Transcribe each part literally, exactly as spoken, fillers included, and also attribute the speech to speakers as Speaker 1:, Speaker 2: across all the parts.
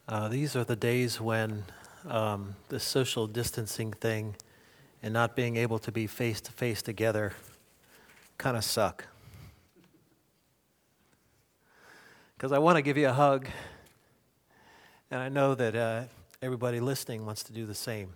Speaker 1: Uh, these are the days when um, the social distancing thing and not being able to be face to face together kind of suck. Because I want to give you a hug, and I know that uh, everybody listening wants to do the same.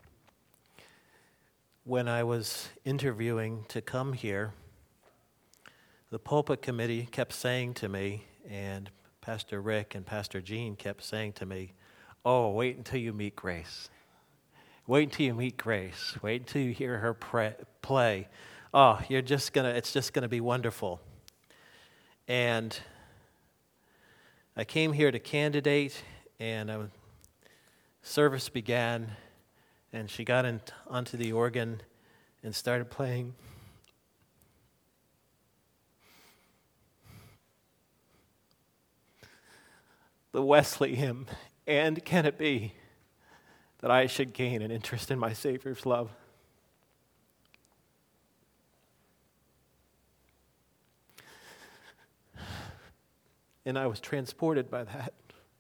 Speaker 1: When I was interviewing to come here, the pulpit committee kept saying to me, and Pastor Rick and Pastor Gene kept saying to me, oh, wait until you meet Grace. Wait until you meet Grace. Wait until you hear her pray, play. Oh, you're just gonna, it's just gonna be wonderful. And I came here to candidate, and a service began, and she got in, onto the organ and started playing. The Wesley hymn, and can it be that I should gain an interest in my Savior's love? And I was transported by that.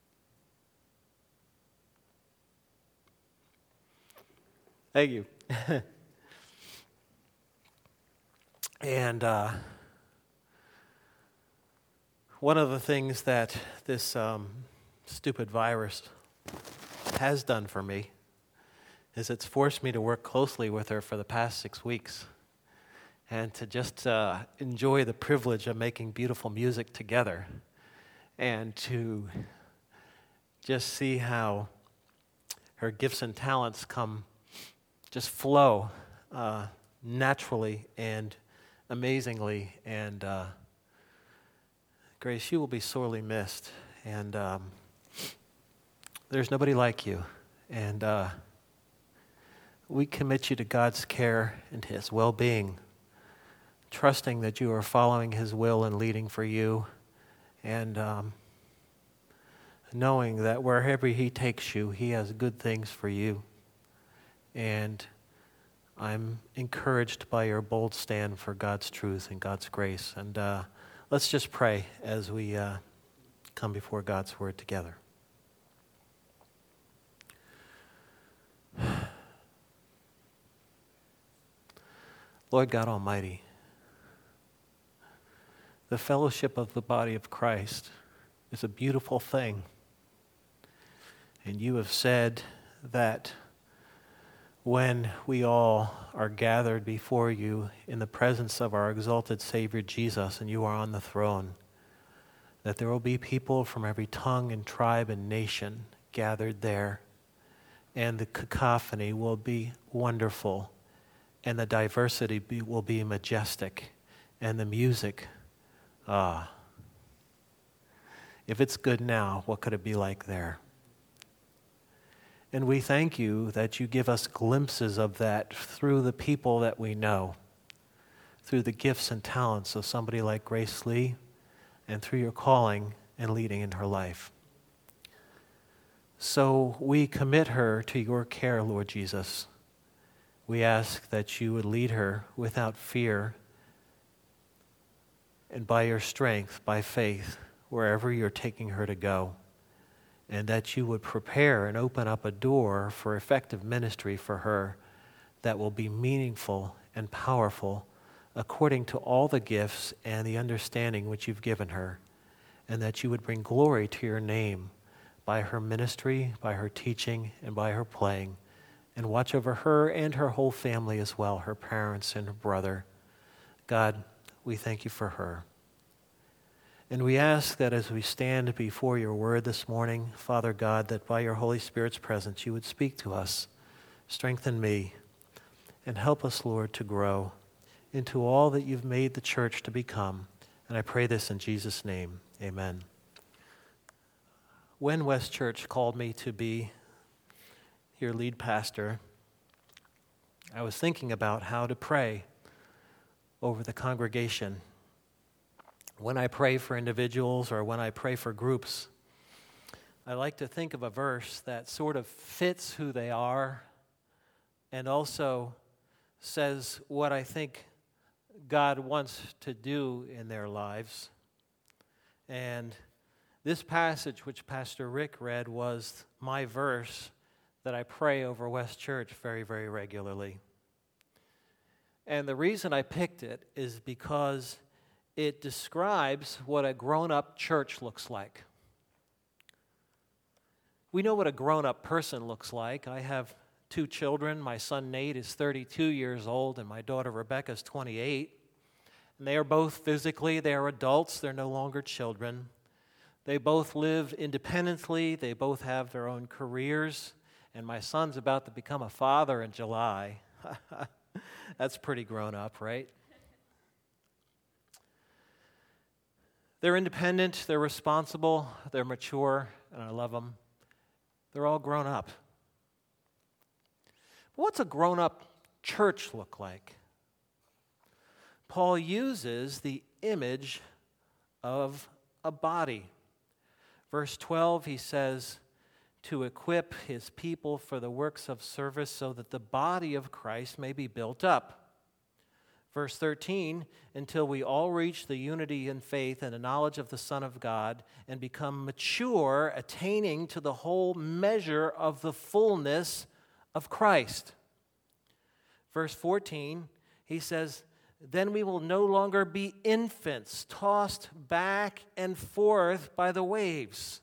Speaker 1: Thank you. and uh, one of the things that this um, stupid virus has done for me is it's forced me to work closely with her for the past six weeks and to just uh, enjoy the privilege of making beautiful music together and to just see how her gifts and talents come, just flow uh, naturally and amazingly. And uh, Grace, you will be sorely missed. And um, there's nobody like you. And uh, we commit you to God's care and His well-being, trusting that you are following His will and leading for you, and um, knowing that wherever He takes you, He has good things for you. And I'm encouraged by your bold stand for God's truth and God's grace. And uh, let's just pray as we uh, come before God's Word together. Lord God Almighty, the fellowship of the body of Christ is a beautiful thing. And you have said that when we all are gathered before you in the presence of our exalted Savior Jesus, and you are on the throne, that there will be people from every tongue and tribe and nation gathered there, and the cacophony will be wonderful, and the diversity be, will be majestic, and the music, ah, if it's good now, what could it be like there? And we thank you that you give us glimpses of that through the people that we know, through the gifts and talents of somebody like Grace Lee, and through your calling and leading in her life. So we commit her to your care, Lord Jesus. We ask that you would lead her without fear and by your strength, by faith, wherever you're taking her to go, and that you would prepare and open up a door for effective ministry for her that will be meaningful and powerful according to all the gifts and the understanding which you've given her, and that you would bring glory to your name by her ministry, by her teaching, and by her playing, and watch over her and her whole family as well, her parents and her brother. God, we thank you for her. And we ask that as we stand before your word this morning, Father God, that by your Holy Spirit's presence you would speak to us, strengthen me, and help us, Lord, to grow into all that you've made the church to become. And I pray this in Jesus' name, amen. When West Church called me to be your lead pastor, I was thinking about how to pray over the congregation. When I pray for individuals or when I pray for groups, I like to think of a verse that sort of fits who they are and also says what I think God wants to do in their lives. And This passage which Pastor Rick read was my verse that I pray over West Church very, very regularly. And the reason I picked it is because it describes what a grown-up church looks like. We know what a grown-up person looks like. I have two children. My son Nate is thirty-two years old, and my daughter Rebecca is twenty-eight. And they are both physically, they are adults, they're no longer children. They both live independently, they both have their own careers, and my son's about to become a father in July. That's pretty grown up, right? They're independent, they're responsible, they're mature, and I love them. They're all grown up. But what's a grown-up church look like? Paul uses the image of a body. Verse twelve, he says, to equip his people for the works of service so that the body of Christ may be built up. Verse thirteen, until we all reach the unity in faith and the knowledge of the Son of God and become mature, attaining to the whole measure of the fullness of Christ. Verse fourteen, he says, then we will no longer be infants, tossed back and forth by the waves.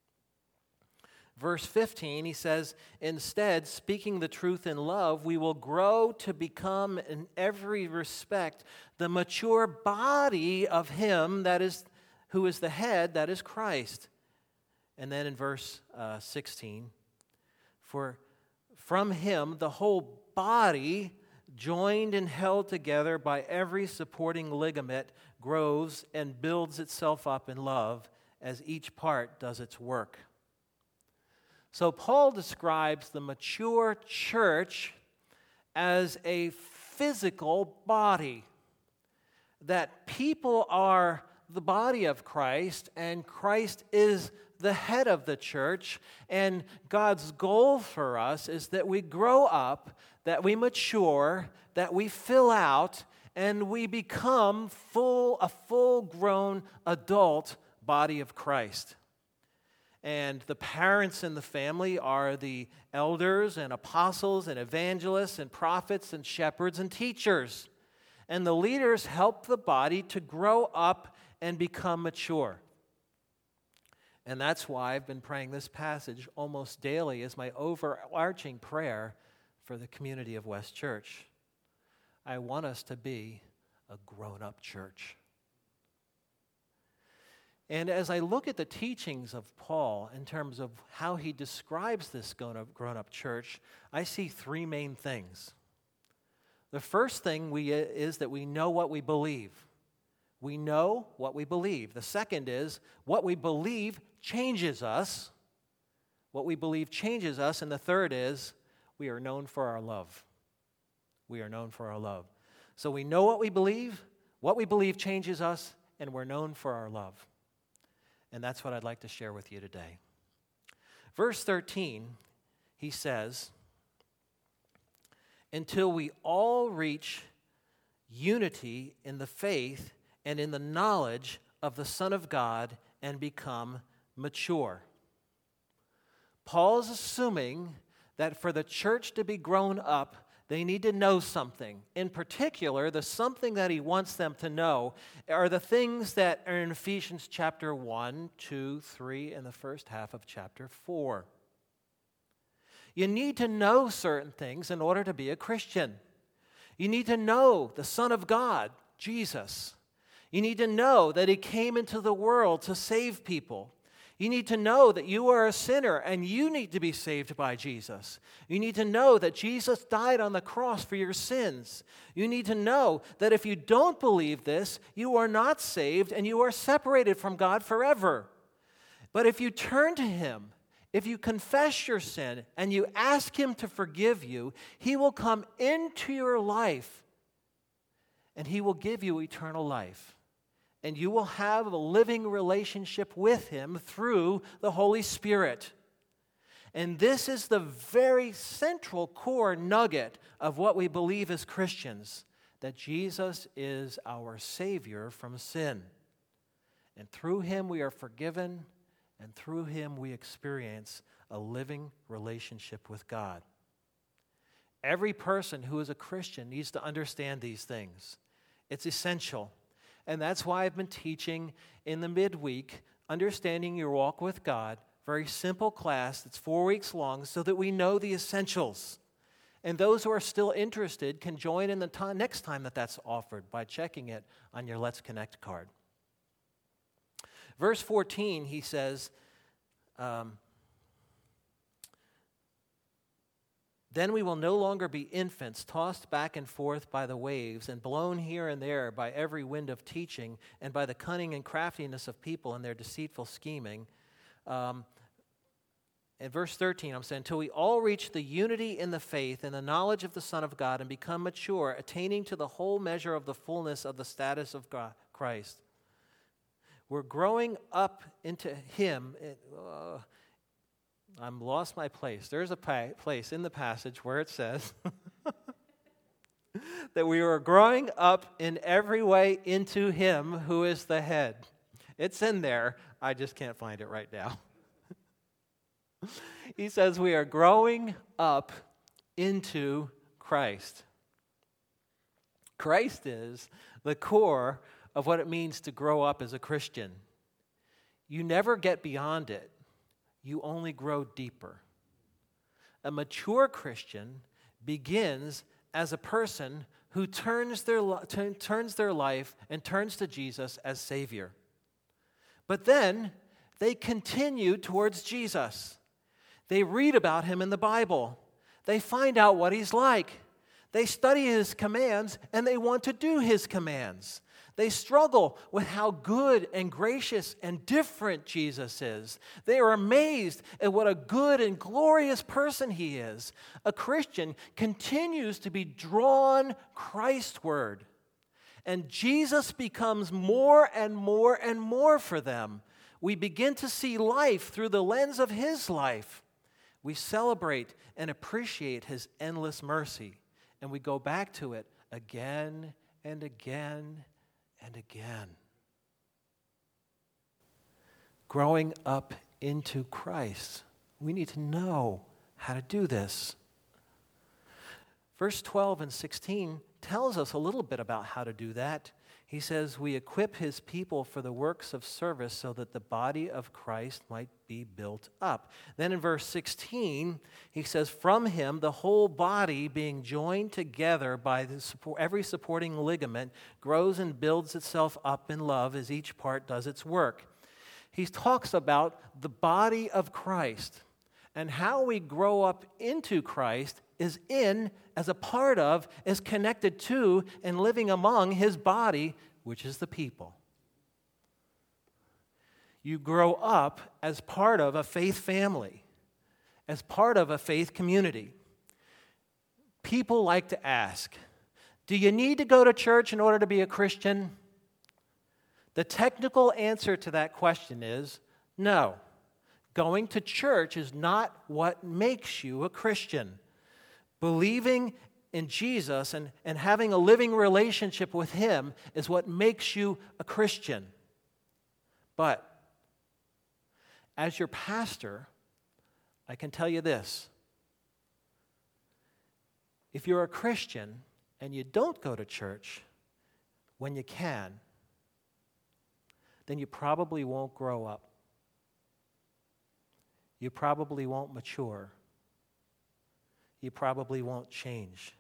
Speaker 1: Verse fifteen, he says, instead, speaking the truth in love, we will grow to become in every respect the mature body of him that is, who is the head, that is Christ. And then in verse uh, sixteen, for from him the whole body, joined and held together by every supporting ligament, grows and builds itself up in love as each part does its work. So Paul describes the mature church as a physical body, that people are the body of Christ, and Christ is the head of the church, and God's goal for us is that we grow up, that we mature, that we fill out, and we become full, a full-grown adult body of Christ. And the parents in the family are the elders and apostles and evangelists and prophets and shepherds and teachers. And the leaders help the body to grow up and become mature. And that's why I've been praying this passage almost daily as my overarching prayer for the community of West Church. I want us to be a grown-up church. And as I look at the teachings of Paul in terms of how he describes this grown-up church, I see three main things. The first thing we, is that we know what we believe. We know what we believe. The second is what we believe changes us. What we believe changes us. And the third is we are known for our love. We are known for our love. So we know what we believe, what we believe changes us, and we're known for our love. And that's what I'd like to share with you today. Verse thirteen, he says, until we all reach unity in the faith and in the knowledge of the Son of God and become mature. Paul is assuming that for the church to be grown up, they need to know something. In particular, the something that he wants them to know are the things that are in Ephesians chapter one, two, three, and the first half of chapter four. You need to know certain things in order to be a Christian. You need to know the Son of God, Jesus. You need to know that he came into the world to save people. You need to know that you are a sinner and you need to be saved by Jesus. You need to know that Jesus died on the cross for your sins. You need to know that if you don't believe this, you are not saved and you are separated from God forever. But if you turn to him, if you confess your sin and you ask him to forgive you, he will come into your life and he will give you eternal life. And you will have a living relationship with him through the Holy Spirit. And this is the very central core nugget of what we believe as Christians, that Jesus is our Savior from sin. And through him we are forgiven, and through him we experience a living relationship with God. Every person who is a Christian needs to understand these things. It's essential. And that's why I've been teaching in the midweek, Understanding Your Walk with God, very simple class that's four weeks long so that we know the essentials. And those who are still interested can join in the time, next time that that's offered by checking it on your Let's Connect card. Verse fourteen, he says, um, Then we will no longer be infants, tossed back and forth by the waves and blown here and there by every wind of teaching and by the cunning and craftiness of people and their deceitful scheming. Um, in verse thirteen, I'm saying, until we all reach the unity in the faith and the knowledge of the Son of God and become mature, attaining to the whole measure of the fullness of the status of God, Christ. We're growing up into him. It, uh, I'm lost my place. There's a pa- place in the passage where it says that we are growing up in every way into him who is the head. It's in there. I just can't find it right now. He says we are growing up into Christ. Christ is the core of what it means to grow up as a Christian. You never get beyond it. You only grow deeper. A mature Christian begins as a person who turns their, t- turns their life and turns to Jesus as Savior. But then they continue towards Jesus. They read about him in the Bible. They find out what he's like. They study his commands and they want to do his commands. They struggle with how good and gracious and different Jesus is. They are amazed at what a good and glorious person he is. A Christian continues to be drawn Christward. And Jesus becomes more and more and more for them. We begin to see life through the lens of his life. We celebrate and appreciate his endless mercy. And we go back to it again and again and again. Growing up into Christ. We need to know how to do this. Verse twelve and sixteen tells us a little bit about how to do that. He says, we equip his people for the works of service so that the body of Christ might be built up. Then in verse sixteen, he says, from him, the whole body being joined together by the support, every supporting ligament grows and builds itself up in love as each part does its work. He talks about the body of Christ and how we grow up into Christ is in, as a part of, is connected to, and living among his body, which is the people. You grow up as part of a faith family, as part of a faith community. People like to ask, do you need to go to church in order to be a Christian? The technical answer to that question is no. Going to church is not what makes you a Christian. Believing in Jesus and, and having a living relationship with him is what makes you a Christian. But as your pastor, I can tell you this. If you're a Christian and you don't go to church when you can, then you probably won't grow up. You probably won't mature. You probably won't change.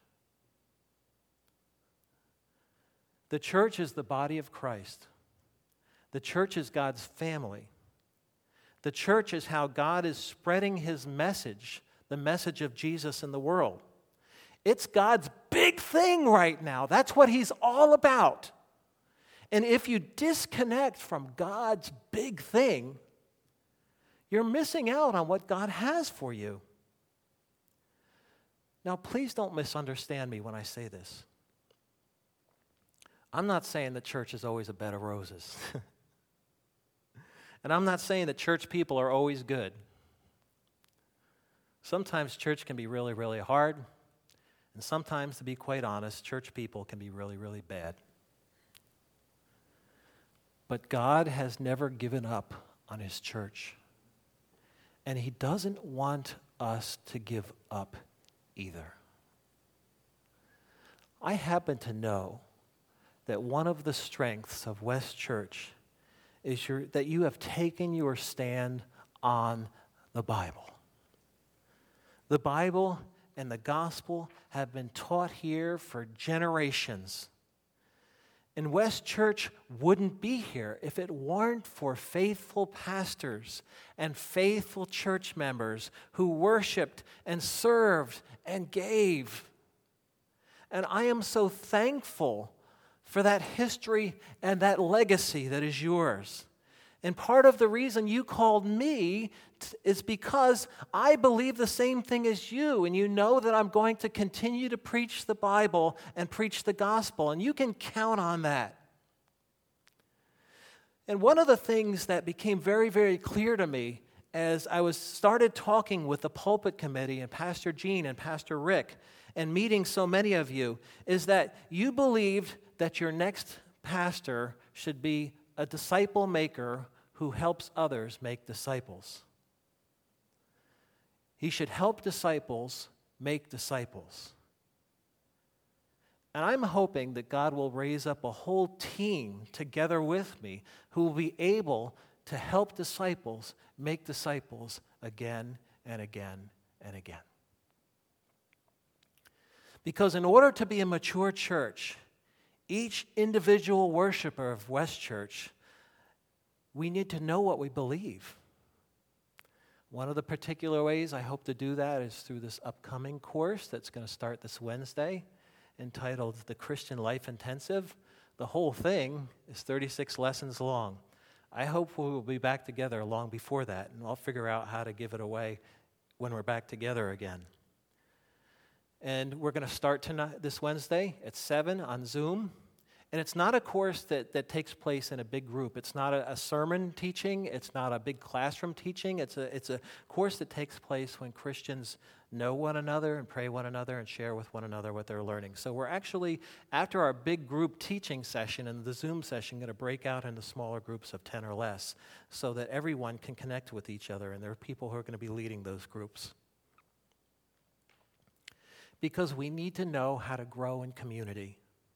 Speaker 1: The church is the body of Christ. The church is God's family. The church is how God is spreading his message, the message of Jesus in the world. It's God's big thing right now. That's what he's all about. And if you disconnect from God's big thing, you're missing out on what God has for you. Now, please don't misunderstand me when I say this. I'm not saying that church is always a bed of roses. And I'm not saying that church people are always good. Sometimes church can be really, really hard. And sometimes, to be quite honest, church people can be really, really bad. But God has never given up on his church. And he doesn't want us to give up either. I happen to know that one of the strengths of West Church is your, that you have taken your stand on the Bible. The Bible and the gospel have been taught here for generations. And West Church wouldn't be here if it weren't for faithful pastors and faithful church members who worshiped and served and gave. And I am so thankful for that history and that legacy that is yours. And part of the reason you called me t- is because I believe the same thing as you, and you know that I'm going to continue to preach the Bible and preach the gospel, and you can count on that. And one of the things that became very, very clear to me as I was started talking with the pulpit committee and Pastor Gene and Pastor Rick and meeting so many of you is that you believed that your next pastor should be a disciple maker who helps others make disciples. He should help disciples make disciples. And I'm hoping that God will raise up a whole team together with me who will be able to help disciples make disciples again and again and again. Because in order to be a mature church, each individual worshiper of West Church, we need to know what we believe. One of the particular ways I hope to do that is through this upcoming course that's going to start this Wednesday, entitled The Christian Life Intensive. The whole thing is thirty-six lessons long. I hope we will be back together long before that, and I'll figure out how to give it away when we're back together again. And we're going to start tonight, this Wednesday at seven on Zoom. And it's not a course that, that takes place in a big group. It's not a, a sermon teaching. It's not a big classroom teaching. It's a, it's a course that takes place when Christians know one another and pray one another and share with one another what they're learning. So we're actually, after our big group teaching session and the Zoom session, going to break out into smaller groups of ten or less so that everyone can connect with each other, and there are people who are going to be leading those groups. Because we need to know how to grow in community.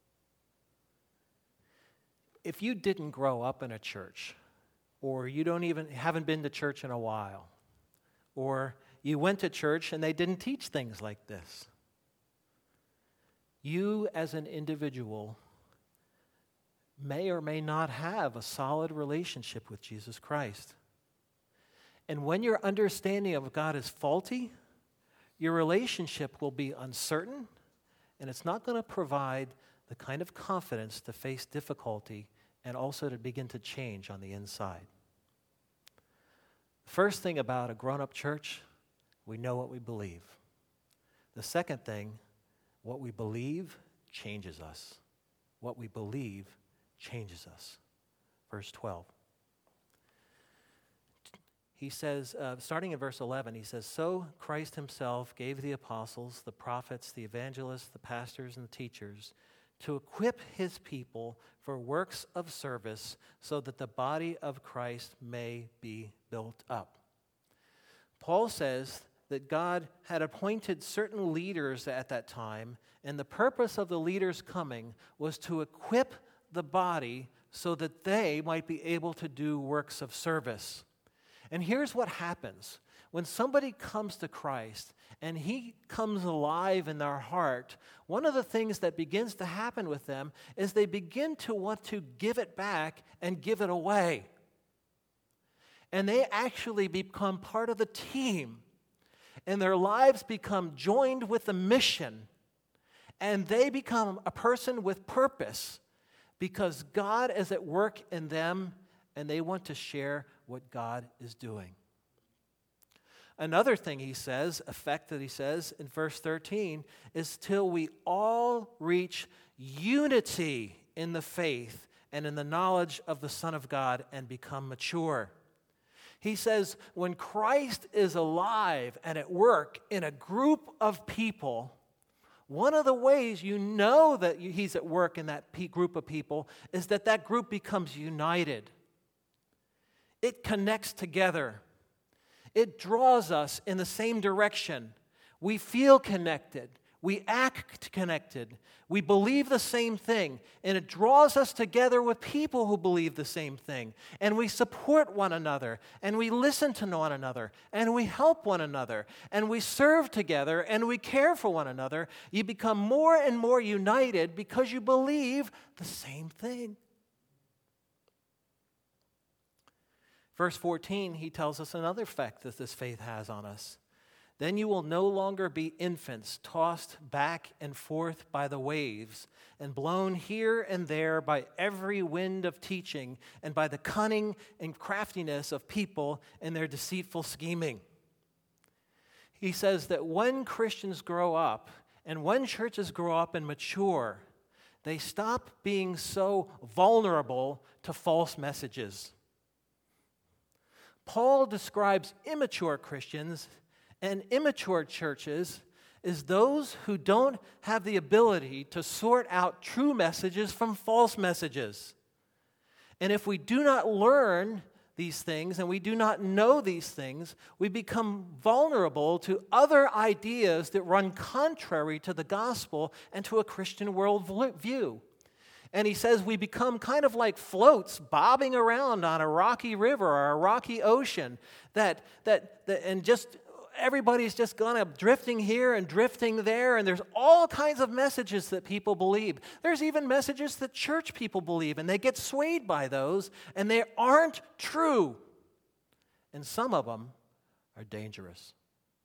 Speaker 1: If you didn't grow up in a church, or you don't even haven't been to church in a while, or you went to church and they didn't teach things like this, you as an individual may or may not have a solid relationship with Jesus Christ. And when your understanding of God is faulty, your relationship will be uncertain, and it's not going to provide the kind of confidence to face difficulty and also to begin to change on the inside. The first thing about a grown-up church, we know what we believe. The second thing, what we believe changes us. What we believe changes us. Verse twelve. He says, uh, starting in verse eleven, he says, "So Christ himself gave the apostles, the prophets, the evangelists, the pastors, and the teachers to equip his people for works of service so that the body of Christ may be built up." Paul says that God had appointed certain leaders at that time, and the purpose of the leaders coming was to equip the body so that they might be able to do works of service. And here's what happens. When somebody comes to Christ and he comes alive in their heart, one of the things that begins to happen with them is they begin to want to give it back and give it away. And they actually become part of the team. And their lives become joined with the mission. And they become a person with purpose because God is at work in them and they want to share what God is doing. Another thing he says, effect that he says in verse thirteen, is till we all reach unity in the faith and in the knowledge of the Son of God and become mature. He says when Christ is alive and at work in a group of people, one of the ways you know that he's at work in that group of people is that that group becomes united. It connects together. It draws us in the same direction. We feel connected. We act connected. We believe the same thing. And it draws us together with people who believe the same thing. And we support one another. And we listen to one another. And we help one another. And we serve together. And we care for one another. You become more and more united because you believe the same thing. Verse fourteen, he tells us another effect that this faith has on us. Then you will no longer be infants, tossed back and forth by the waves, and blown here and there by every wind of teaching, and by the cunning and craftiness of people and their deceitful scheming. He says that when Christians grow up, and when churches grow up and mature, they stop being so vulnerable to false messages. Paul describes immature Christians and immature churches as those who don't have the ability to sort out true messages from false messages. And if we do not learn these things and we do not know these things, we become vulnerable to other ideas that run contrary to the gospel and to a Christian worldview. And he says we become kind of like floats bobbing around on a rocky river or a rocky ocean that, that, that and just everybody's just kind of drifting here and drifting there, and there's all kinds of messages that people believe. There's even messages that church people believe, and they get swayed by those, and they aren't true. And some of them are dangerous.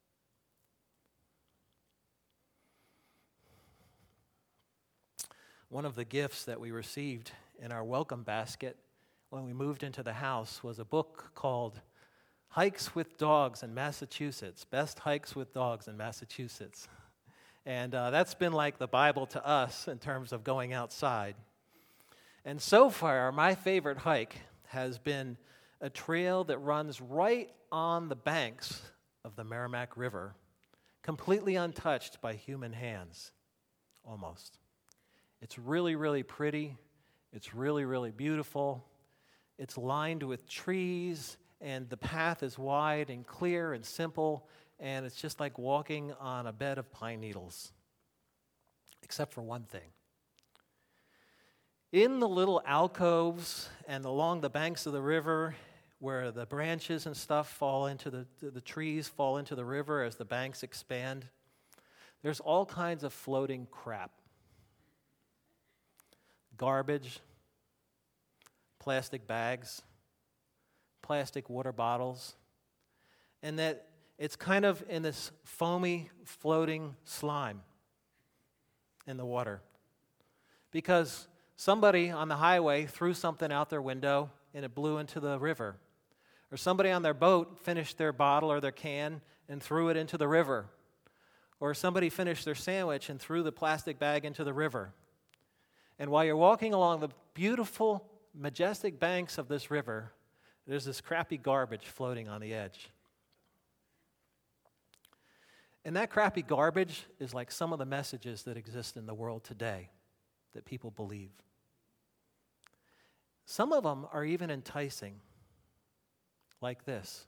Speaker 1: One of the gifts that we received in our welcome basket when we moved into the house was a book called Hikes with Dogs in Massachusetts, Best Hikes with Dogs in Massachusetts. And uh, that's been like the Bible to us in terms of going outside. And so far, my favorite hike has been a trail that runs right on the banks of the Merrimack River, completely untouched by human hands, almost. It's really, really pretty. It's really, really beautiful. It's lined with trees, and the path is wide and clear and simple, and it's just like walking on a bed of pine needles, except for one thing. In the little alcoves and along the banks of the river, where the branches and stuff fall into the, the trees fall into the river as the banks expand, there's all kinds of floating crap. Garbage, plastic bags, plastic water bottles, and that it's kind of in this foamy, floating slime in the water. Because somebody on the highway threw something out their window and it blew into the river. Or somebody on their boat finished their bottle or their can and threw it into the river. Or somebody finished their sandwich and threw the plastic bag into the river. And while you're walking along the beautiful, majestic banks of this river, there's this crappy garbage floating on the edge. And that crappy garbage is like some of the messages that exist in the world today that people believe. Some of them are even enticing, like this.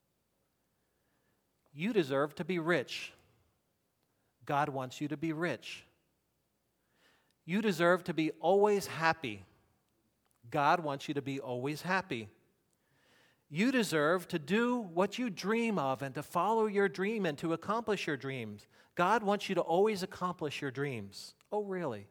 Speaker 1: You deserve to be rich. God wants you to be rich. You deserve to be always happy. God wants you to be always happy. You deserve to do what you dream of and to follow your dream and to accomplish your dreams. God wants you to always accomplish your dreams. Oh, really?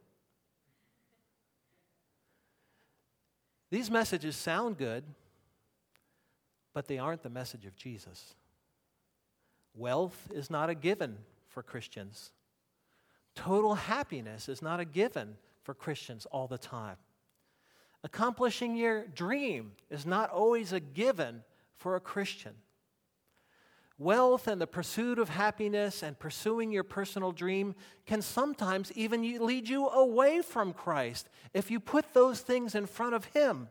Speaker 1: These messages sound good, but they aren't the message of Jesus. Wealth is not a given for Christians. Total happiness is not a given for Christians all the time. Accomplishing your dream is not always a given for a Christian. Wealth and the pursuit of happiness and pursuing your personal dream can sometimes even lead you away from Christ if you put those things in front of Him.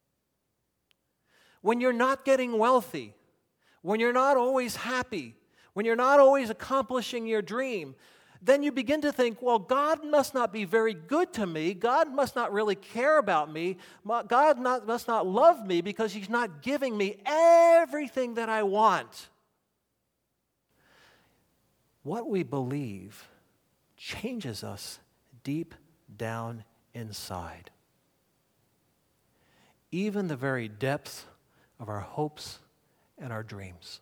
Speaker 1: When you're not getting wealthy, when you're not always happy, when you're not always accomplishing your dream, then you begin to think, well, God must not be very good to me. God must not really care about me. God not, must not love me because He's not giving me everything that I want. what we believe changes us deep down inside. Even the very depths of our hopes and our dreams.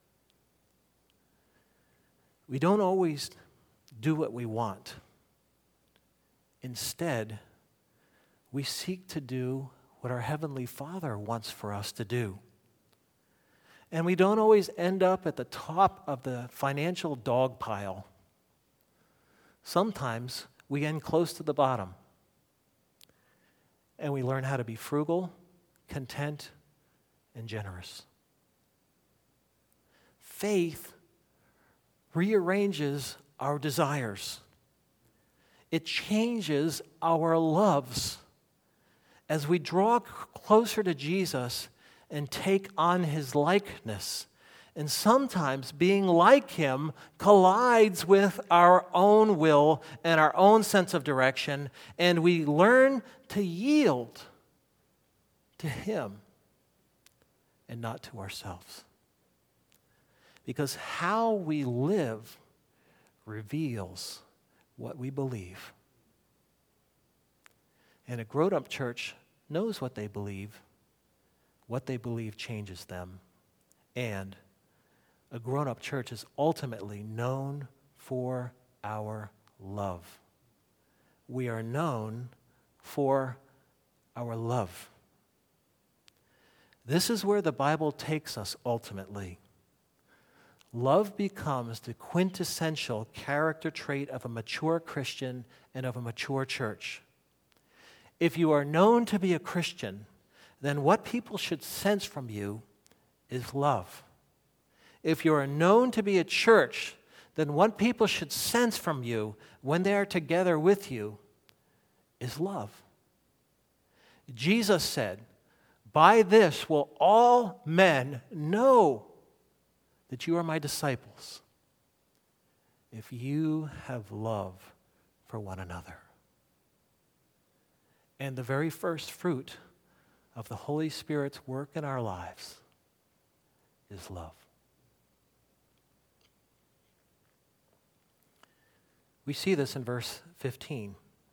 Speaker 1: We don't always do what we want. Instead, we seek to do what our Heavenly Father wants for us to do. And we don't always end up at the top of the financial dog pile. Sometimes we end close to the bottom. And we learn how to be frugal, content, and generous. Faith rearranges our desires. It changes our loves. As we draw closer to Jesus and take on his likeness, and sometimes being like him collides with our own will and our own sense of direction, and we learn to yield to him and not to ourselves. Because how we live reveals what we believe. And a grown-up church knows what they believe. What they believe changes them. And a grown-up church is ultimately known for our love. We are known for our love. This is where the Bible takes us ultimately. Love becomes the quintessential character trait of a mature Christian and of a mature church. If you are known to be a Christian, then what people should sense from you is love. If you are known to be a church, then what people should sense from you when they are together with you is love. Jesus said, "By this will all men know that you are my disciples, if you have love for one another." And the very first fruit of the Holy Spirit's work in our lives is love. We see this in verse fifteen.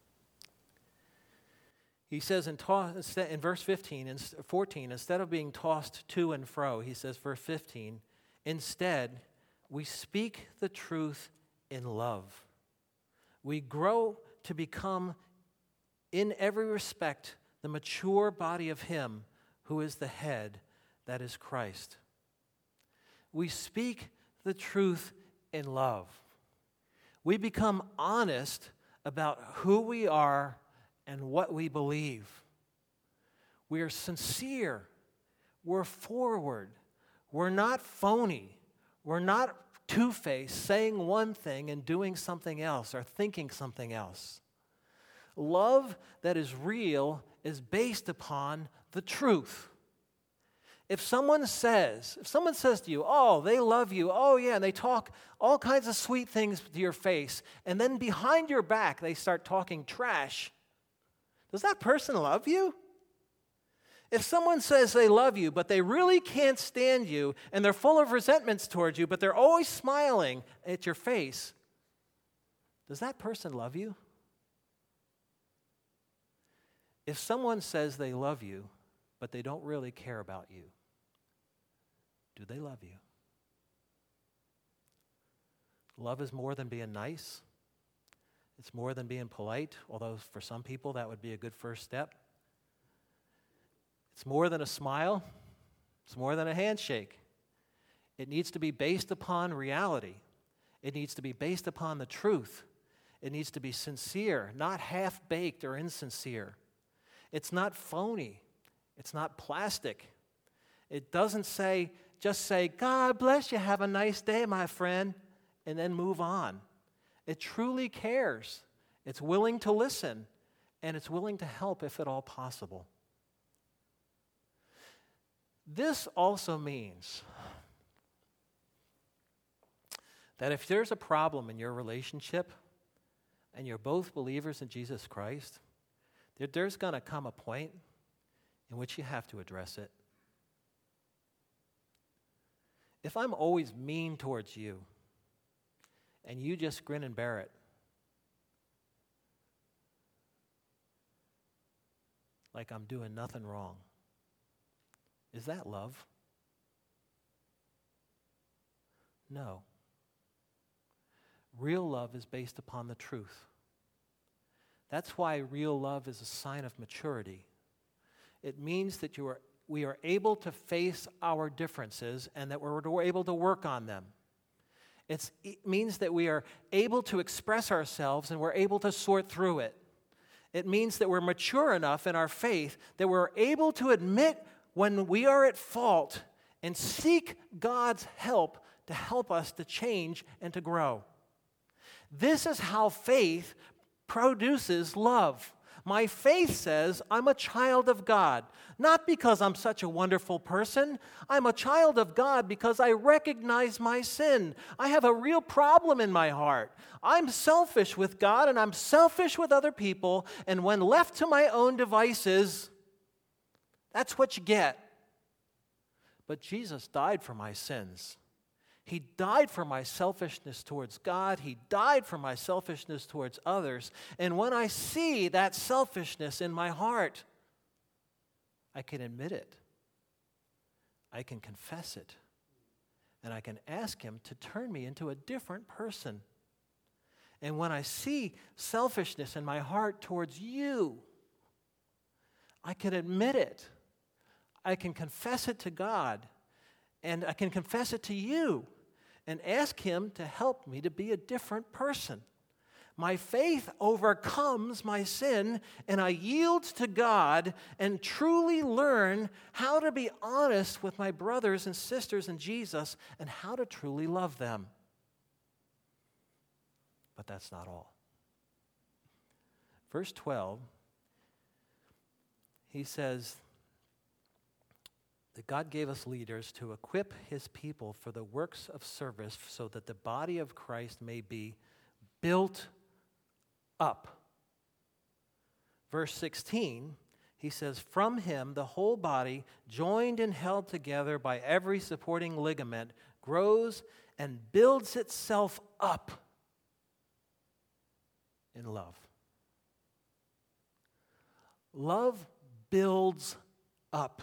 Speaker 1: He says in, to- in verse fifteen and fourteen, instead of being tossed to and fro, he says, verse fifteen, instead, we speak the truth in love. We grow to become, in every respect, the mature body of him who is the head, that is Christ. We speak the truth in love. We become honest about who we are and what we believe. We are sincere. We're forward. We're not phony. We're not two-faced, saying one thing and doing something else or thinking something else. Love that is real is based upon the truth. If someone says, if someone says to you, oh, they love you, oh yeah, and they talk all kinds of sweet things to your face, and then behind your back they start talking trash, does that person love you? If someone says they love you, but they really can't stand you, and they're full of resentments towards you, but they're always smiling at your face, does that person love you? If someone says they love you, but they don't really care about you, do they love you? Love is more than being nice. It's more than being polite, although for some people that would be a good first step. It's more than a smile. It's more than a handshake. It needs to be based upon reality. It needs to be based upon the truth. It needs to be sincere, not half-baked or insincere. It's not phony. It's not plastic. It doesn't say, just say, God bless you, have a nice day, my friend, and then move on. It truly cares. It's willing to listen, and it's willing to help if at all possible. This also means that if there's a problem in your relationship and you're both believers in Jesus Christ, there, there's going to come a point in which you have to address it. If I'm always mean towards you, and you just grin and bear it. Like I'm doing nothing wrong. Is that love? No. Real love is based upon the truth. That's why real love is a sign of maturity. It means that you are, we are able to face our differences and that we're, we're able to work on them. It's, it means that we are able to express ourselves and we're able to sort through it. It means that we're mature enough in our faith that we're able to admit when we are at fault and seek God's help to help us to change and to grow. This is how faith produces love. My faith says I'm a child of God, not because I'm such a wonderful person. I'm a child of God because I recognize my sin. I have a real problem in my heart. I'm selfish with God and I'm selfish with other people, and when left to my own devices, that's what you get. But Jesus died for my sins. He died for my selfishness towards God. He died for my selfishness towards others. And when I see that selfishness in my heart, I can admit it. I can confess it. And I can ask Him to turn me into a different person. And when I see selfishness in my heart towards you, I can admit it. I can confess it to God. And I can confess it to you. And ask Him to help me to be a different person. My faith overcomes my sin, and I yield to God and truly learn how to be honest with my brothers and sisters in Jesus and how to truly love them. But that's not all. Verse twelve, he says that God gave us leaders to equip His people for the works of service so that the body of Christ may be built up. Verse sixteen, he says, from Him the whole body, joined and held together by every supporting ligament, grows and builds itself up in love. Love builds up.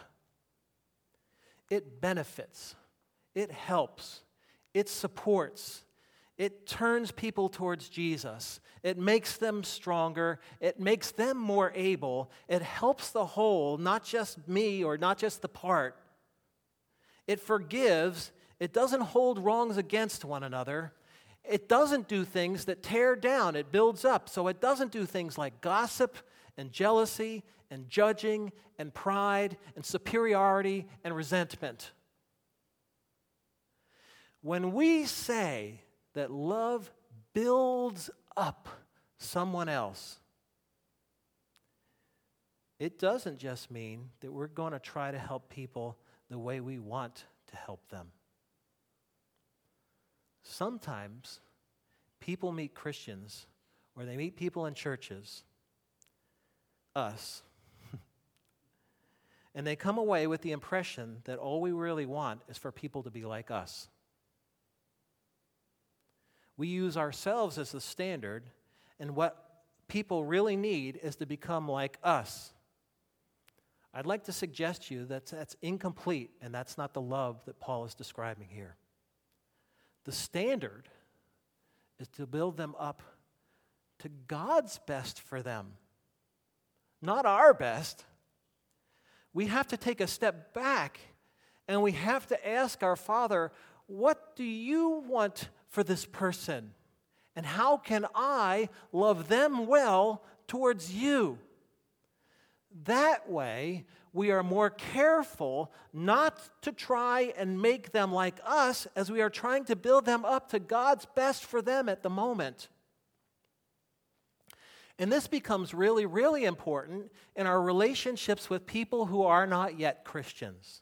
Speaker 1: It benefits, it helps, it supports, it turns people towards Jesus, it makes them stronger, it makes them more able, it helps the whole, not just me or not just the part. It forgives, it doesn't hold wrongs against one another, it doesn't do things that tear down, it builds up. So it doesn't do things like gossip and jealousy and judging and pride and superiority and resentment. When we say that love builds up someone else, it doesn't just mean that we're going to try to help people the way we want to help them. Sometimes people meet Christians or they meet people in churches, us, and they come away with the impression that all we really want is for people to be like us. We use ourselves as the standard, and what people really need is to become like us. I'd like to suggest to you that that's incomplete, and that's not the love that Paul is describing here. The standard is to build them up to God's best for them, not our best. We have to take a step back and we have to ask our Father, what do you want for this person? And how can I love them well towards you? That way, we are more careful not to try and make them like us as we are trying to build them up to God's best for them at the moment. And this becomes really, really important in our relationships with people who are not yet Christians.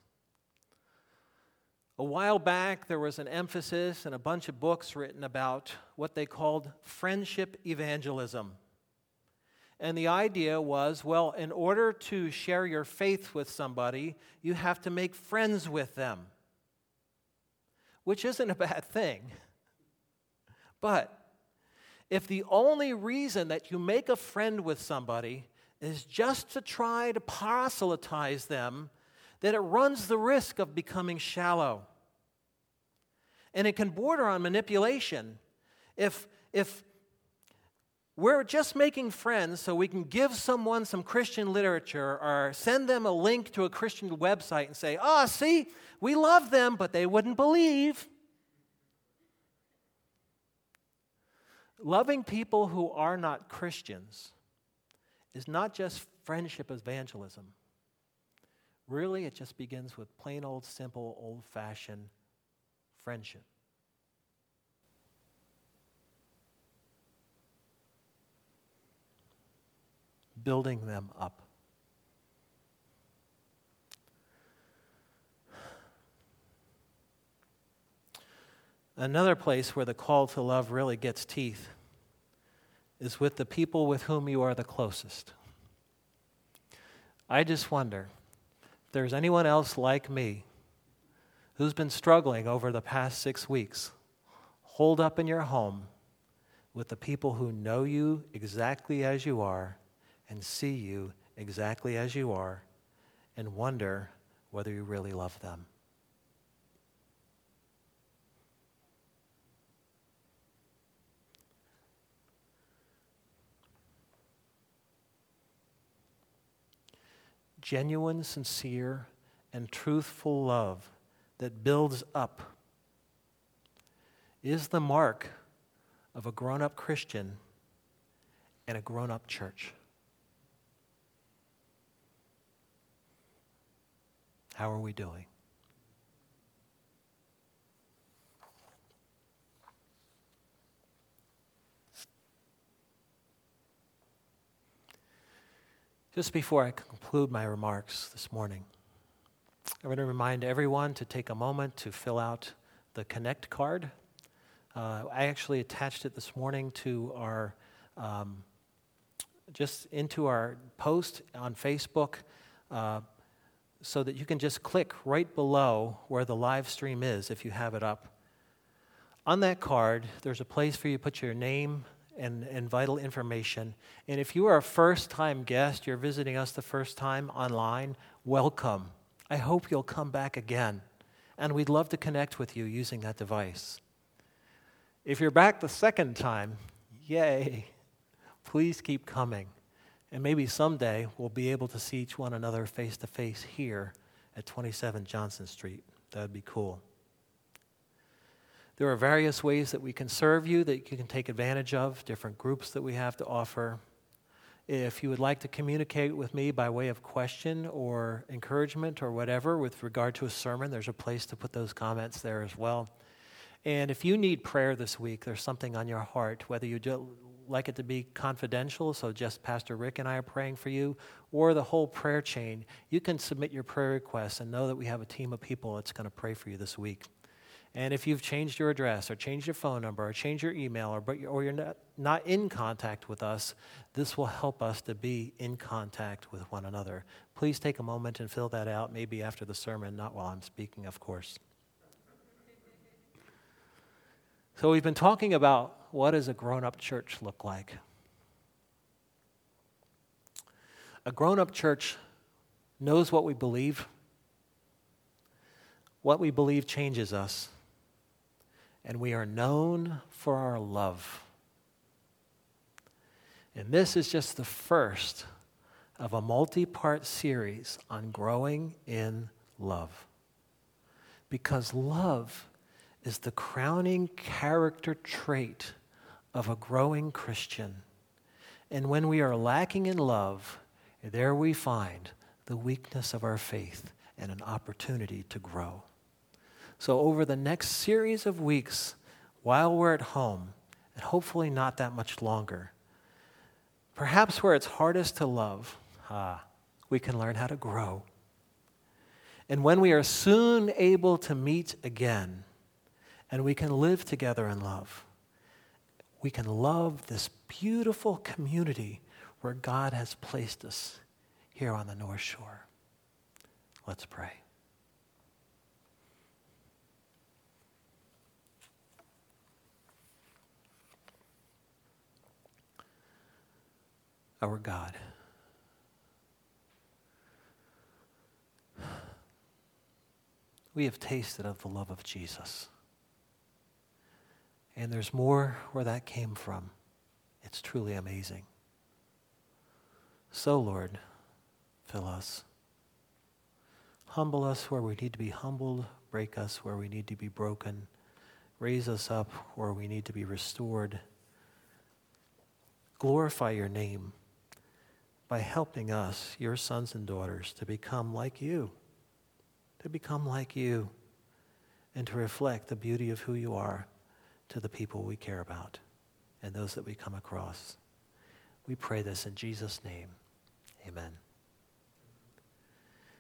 Speaker 1: A while back, there was an emphasis and a bunch of books written about what they called friendship evangelism. And the idea was, well, in order to share your faith with somebody, you have to make friends with them, which isn't a bad thing. But if the only reason that you make a friend with somebody is just to try to proselytize them, then it runs the risk of becoming shallow. And it can border on manipulation. If, if we're just making friends so we can give someone some Christian literature or send them a link to a Christian website and say, ah, oh, see, we love them, but they wouldn't believe. Loving people who are not Christians is not just friendship evangelism. Really, it just begins with plain old, simple, old-fashioned friendship. Building them up. Another place where the call to love really gets teeth is with the people with whom you are the closest. I just wonder if there's anyone else like me who's been struggling over the past six weeks, holed up in your home with the people who know you exactly as you are and see you exactly as you are and wonder whether you really love them. Genuine, sincere, and truthful love that builds up is the mark of a grown-up Christian and a grown-up church. How are we doing? Just before I conclude my remarks this morning, I want to remind everyone to take a moment to fill out the Connect card. Uh, I actually attached it this morning to our, um, just into our post on Facebook, uh, so that you can just click right below where the live stream is if you have it up. On that card, there's a place for you to put your name and, and vital information. And if you are a first-time guest, you're visiting us the first time online, welcome. I hope you'll come back again. And we'd love to connect with you using that device. If you're back the second time, yay, please keep coming. And maybe someday we'll be able to see each one another face-to-face here at twenty-seven Johnson Street. That would be cool. There are various ways that we can serve you, that you can take advantage of, different groups that we have to offer. If you would like to communicate with me by way of question or encouragement or whatever with regard to a sermon, there's a place to put those comments there as well. And if you need prayer this week, there's something on your heart, whether you do like it to be confidential, so just Pastor Rick and I are praying for you, or the whole prayer chain, you can submit your prayer requests and know that we have a team of people that's going to pray for you this week. And if you've changed your address or changed your phone number or changed your email or, or you're not, not in contact with us, this will help us to be in contact with one another. Please take a moment and fill that out, maybe after the sermon, not while I'm speaking, of course. So we've been talking about what does a grown-up church look like. A grown-up church knows what we believe. What we believe changes us. And we are known for our love. And this is just the first of a multi-part series on growing in love. Because love is the crowning character trait of a growing Christian. And when we are lacking in love, there we find the weakness of our faith and an opportunity to grow. So over the next series of weeks, while we're at home, and hopefully not that much longer, perhaps where it's hardest to love, ah, we can learn how to grow. And when we are soon able to meet again, and we can live together in love, we can love this beautiful community where God has placed us here on the North Shore. Let's pray. our God. We have tasted of the love of Jesus. And there's more where that came from. It's truly amazing. So, Lord, fill us. Humble us where we need to be humbled. Break us where we need to be broken. Raise us up where we need to be restored. Glorify your name by helping us, your sons and daughters, to become like you. To become like you and to reflect the beauty of who you are to the people we care about and those that we come across. We pray this in Jesus' name. Amen.